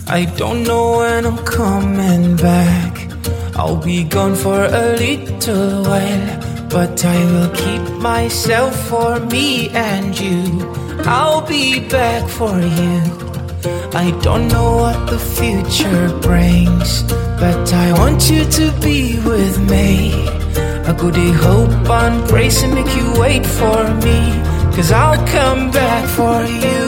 I don't know when I'm coming back. I'll be gone for a little while, but I will keep myself for me and you. I'll be back for you. I don't know what the future brings, but I want you to be with me. I go to hope and praise and make you wait for me, 'cause I'll come back for you.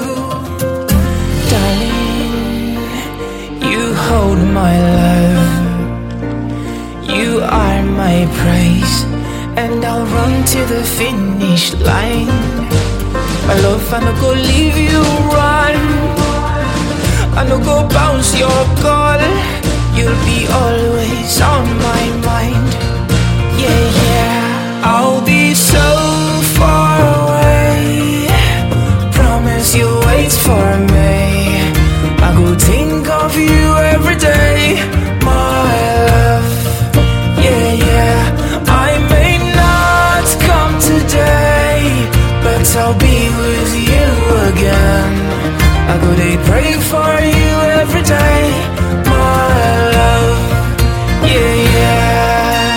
Darling, you hold my love, you are my praise, and I'll run to the finish line. My love, I no go leave you run, I no go bounce your call. You'll be always on my mind. Yeah, yeah. I'll be so far away, promise you'll wait for me. I go think of you every day, my love. Yeah, yeah. I may not come today, but I'll be with you again. I go to pray for you every day, my love. Yeah, yeah.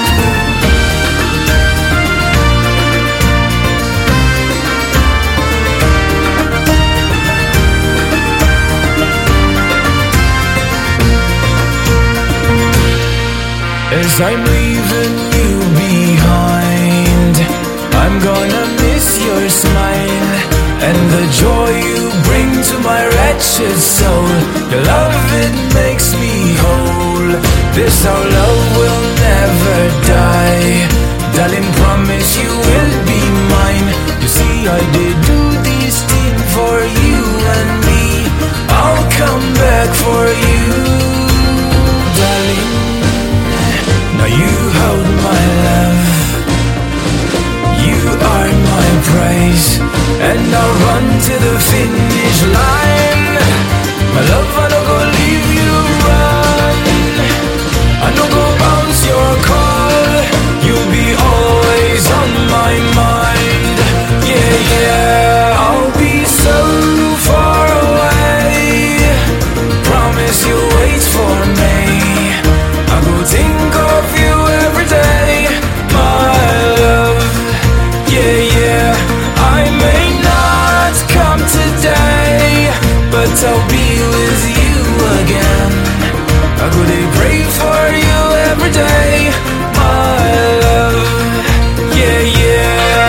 As I'm leaving you behind, I'm gonna miss your smile and the joy you bring to my wretched soul. Your love, it makes me whole. This our love will never die. Darling, promise you will be mine. You see, I did do this thing for you and me. I'll come back for you, darling. Now you hold my love, you are my praise, and I'll run to the finish line. My love, I don't go leave you run, I don't go bounce your call. You'll be always on my mind. Yeah, yeah. I'll be so far away, promise you'll wait for me. I go think of you every day, my love. Yeah, yeah. I may not come today, but I'll be with you again. I go to pray for you every day, my love. Yeah, yeah.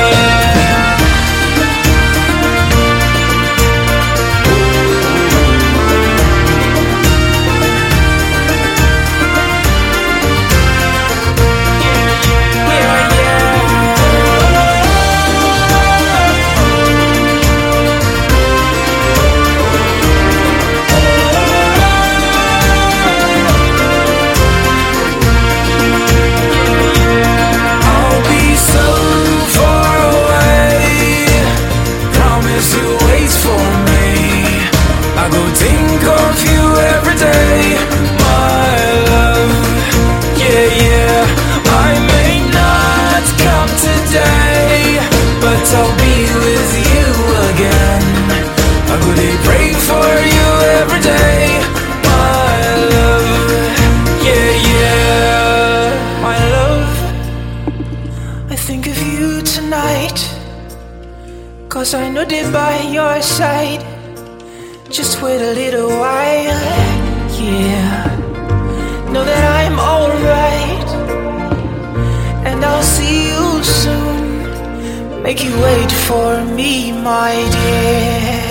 I'll be with you again. I go to pray for you every day, my love. Yeah, yeah. My love, I think of you tonight, 'cause I know they're by your side. Just wait a little while, yeah. Know that I'm alright, and I'll see you soon. Make you wait for me, my dear.